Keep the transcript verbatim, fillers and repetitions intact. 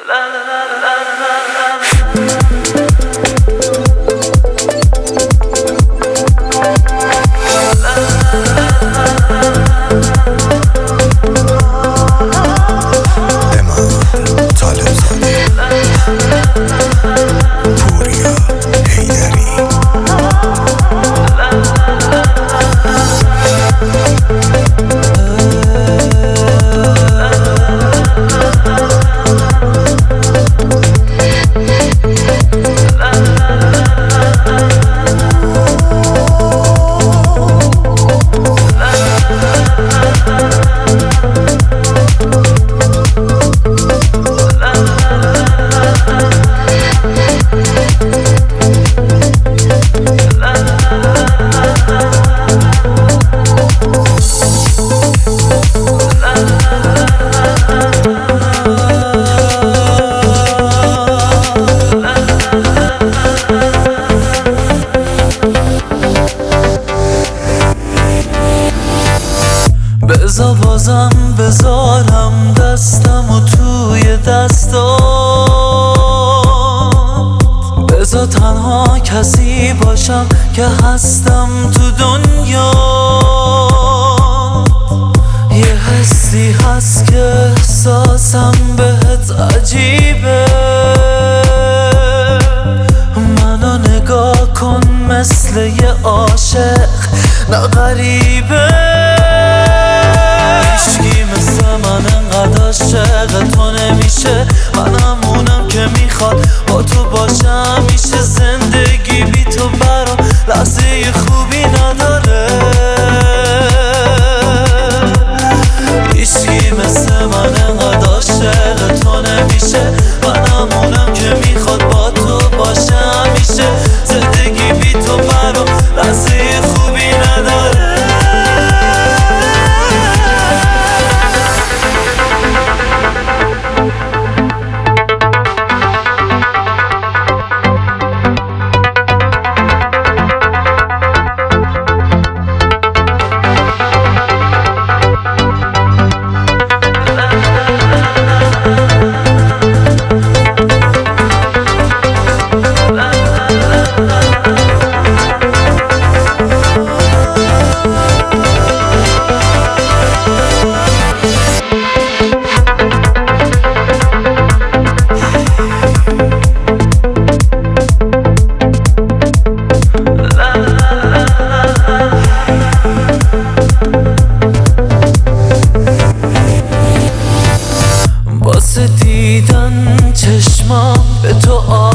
بذار بازم بذارم دستم و توی دستات، بذار تنها کسی باشم که هستم تو دنیا. یه حسی هست که احساسم بهت عجیبه، منو نگاه کن مثل یه عاشق نه غریبه. هیچکی مثل من انقدر عاشق تو نمیشه، منم اونم که میخواد با تو باشم. میشه زندگی بی تو برام لحظه خوبی نداره. هیچکی مثل من انقدر عاشق تو نمیشه، منم اونم که میخواد با تو باشم. میشه زندگی بی تو برام لحظه خوبی نداره. واسه دیدن چشمام به تو